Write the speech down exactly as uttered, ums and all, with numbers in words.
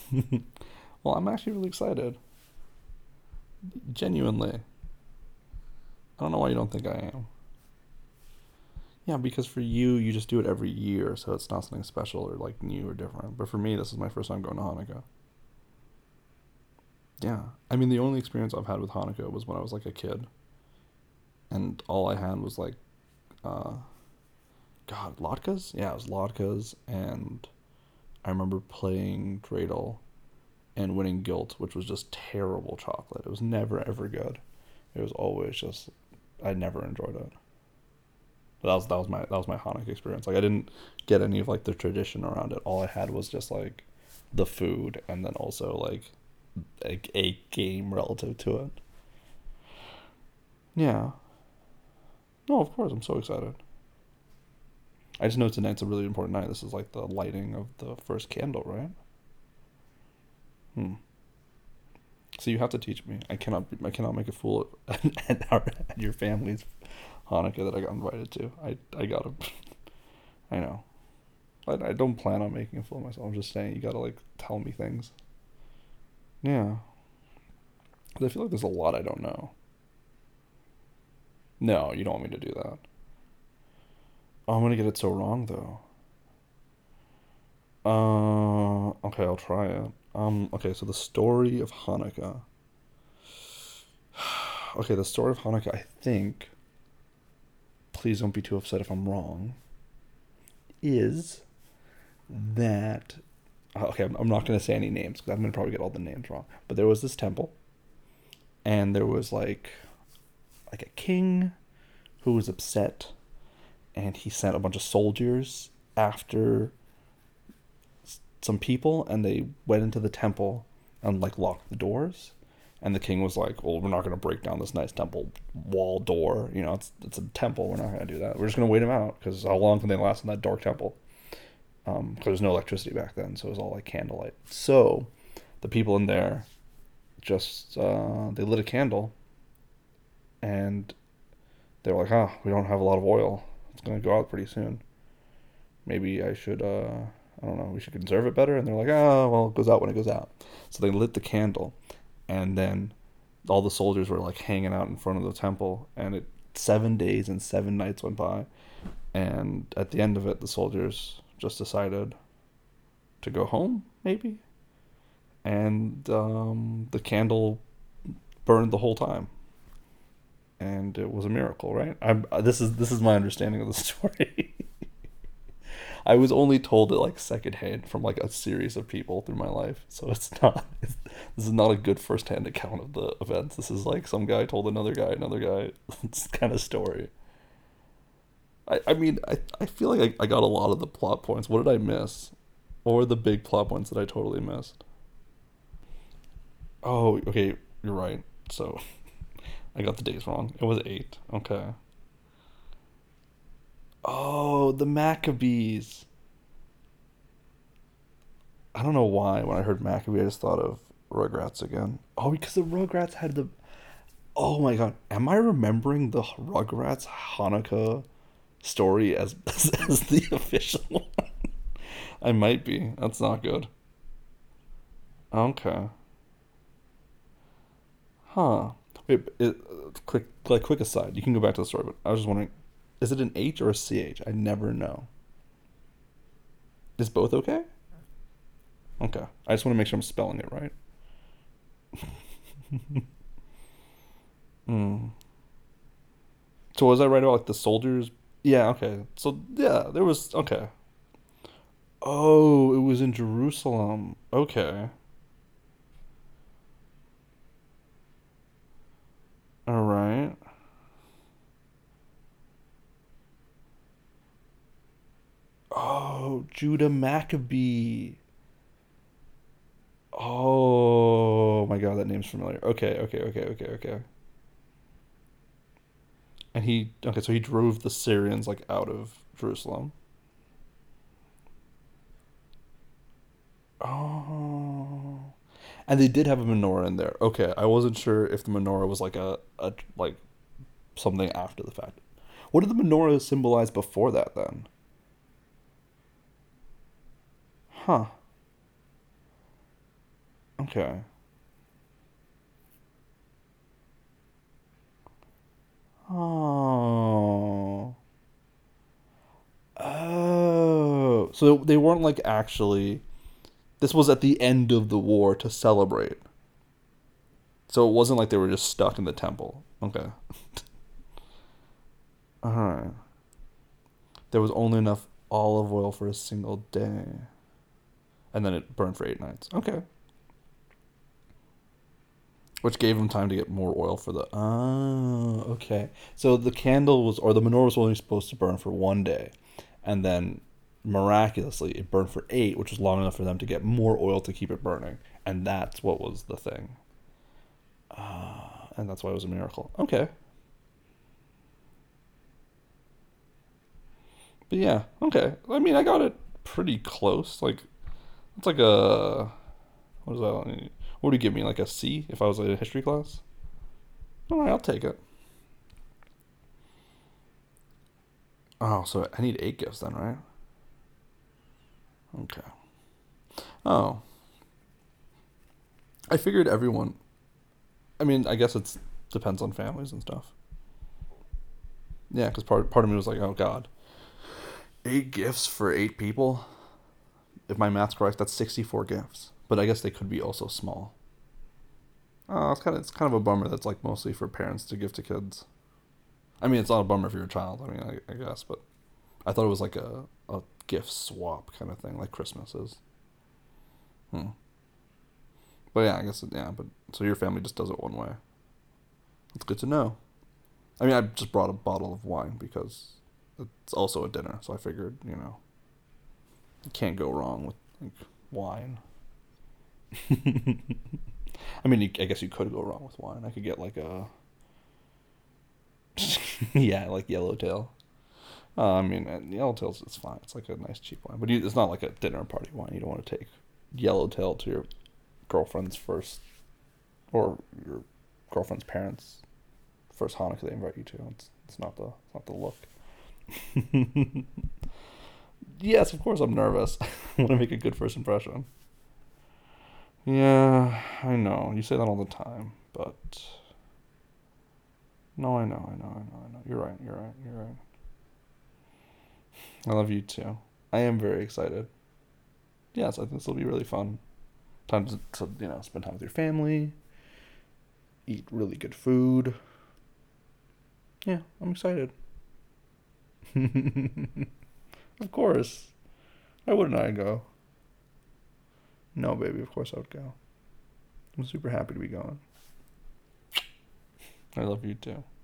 Well, I'm actually really excited. Genuinely. I don't know why you don't think I am. Yeah, because for you, you just do it every year, so it's not something special or like new or different. But for me, this is my first time going to Hanukkah. Yeah. I mean, the only experience I've had with Hanukkah was when I was like a kid, and all I had was like, uh, God, latkes? Yeah, it was latkes, and I remember playing Dreidel and winning Guilt, which was just terrible chocolate. It was never ever good. It was always just I never enjoyed it. But that was that was my that was my Hanukkah experience. Like I didn't get any of like the tradition around it. All I had was just like the food, and then also like a, a game relative to it. Yeah. No, of course I'm so excited. I just know tonight's a really important night. This is like the lighting of the first candle, right? Hmm. So you have to teach me. I cannot. I cannot make a fool at, at, our, at your family's Hanukkah that I got invited to. I I gotta. I know. I, I don't plan on making a fool of myself. I'm just saying you gotta like tell me things. Yeah. 'Cause I feel like there's a lot I don't know. No, you don't want me to do that. Oh, I'm gonna get it so wrong though. Uh, okay, I'll try it. Um, okay, so the story of Hanukkah. Okay, the story of Hanukkah. I think. Please don't be too upset if I'm wrong. Is that okay? I'm, I'm not gonna say any names because I'm gonna probably get all the names wrong. But there was this temple, and there was like like a king who was upset, and he sent a bunch of soldiers after some people, and they went into the temple and like locked the doors. And the king was like, "Well, we're not going to break down this nice temple wall door. You know, it's it's a temple. We're not going to do that. We're just going to wait them out because how long can they last in that dark temple? Because um, there's no electricity back then, so it was all like candlelight. So the people in there just uh, they lit a candle, and they were like, "Ah, oh, we don't have a lot of oil. It's going to go out pretty soon. Maybe I should, uh, I don't know, we should conserve it better." And they're like, "Oh, well, it goes out when it goes out." So they lit the candle, and then all the soldiers were like hanging out in front of the temple, and it seven days and seven nights went by, and at the end of it, the soldiers just decided to go home, maybe, and um, the candle burned the whole time, and it was a miracle, right? I'm this is this is my understanding of the story. I was only told it like secondhand from like a series of people through my life, so it's not. It's, this is not a good firsthand account of the events. This is like some guy told another guy, another guy. It's kind of story. I, I mean, I, I feel like I, I got a lot of the plot points. What did I miss? What were the big plot points that I totally missed? Oh, okay, you're right. So I got the days wrong. It was eight. Okay. Oh, the Maccabees. I don't know why when I heard Maccabee, I just thought of Rugrats again. Oh, because the Rugrats had the. Oh my god, am I remembering the Rugrats Hanukkah story as as the official one? I might be. That's not good. Okay. Huh. Wait, it, quick like quick aside. You can go back to the story, but I was just wondering, is it an H or a C H? I never know. Is both okay? Okay. I just want to make sure I'm spelling it right. Hmm. So was I right about like the soldiers? Yeah, okay. So yeah, there was okay. Oh, it was in Jerusalem. Okay. All right. Oh, Judah Maccabee. Oh my god, that name's familiar. Okay, okay, okay, okay, okay. And he okay, so he drove the Syrians like out of Jerusalem. Oh. And they did have a menorah in there. Okay, I wasn't sure if the menorah was like a, a like something after the fact. What did the menorah symbolize before that then? Huh. Okay. Oh. Oh. So they weren't like actually. This was at the end of the war to celebrate. So it wasn't like they were just stuck in the temple. Okay. Alright. There was only enough olive oil for a single day. And then it burned for eight nights. Okay. Which gave them time to get more oil for the. Oh, okay. So the candle was, or the menorah was only supposed to burn for one day. And then miraculously, it burned for eight, which was long enough for them to get more oil to keep it burning. And that's what was the thing. Uh, and that's why it was a miracle. Okay. But yeah, okay. I mean, I got it pretty close. Like, it's like a. What is that? What would you give me? Like a C if I was in a history class? All right, I'll take it. Oh, so I need eight gifts then, right? Okay. Oh, I figured everyone. I mean, I guess it's depends on families and stuff. Yeah, because part part of me was like, oh God, eight gifts for eight people. If my math's correct, that's sixty-four gifts. But I guess they could be also small. Oh, it's kind of it's kind of a bummer. That's like mostly for parents to give to kids. I mean, it's not a bummer if you're a child. I mean, I, I guess, but I thought it was like a a gift swap kind of thing, like Christmas is. Hmm. But yeah, I guess yeah. But so your family just does it one way. It's good to know. I mean, I just brought a bottle of wine because it's also a dinner, so I figured, you know, you can't go wrong with like, wine. I mean, I guess you could go wrong with wine. I could get like a yeah, like Yellowtail. Uh, I mean, uh, Yellowtail's it's fine. It's like a nice cheap wine, but you, it's not like a dinner party wine. You don't want to take Yellowtail to your girlfriend's first or your girlfriend's parents' first Hanukkah they invite you to. It's it's not the it's not the look. Yes, of course I'm nervous. I want to make a good first impression. Yeah, I know. You say that all the time, but no, I know, I know, I know, I know. You're right. You're right. You're right. I love you too. I am very excited. Yes, I think this will be really fun. Time to, to you know spend time with your family, eat really good food. Yeah, I'm excited. Of course. Why wouldn't I go? No, baby. Of course I would go. I'm super happy to be going. I love you too.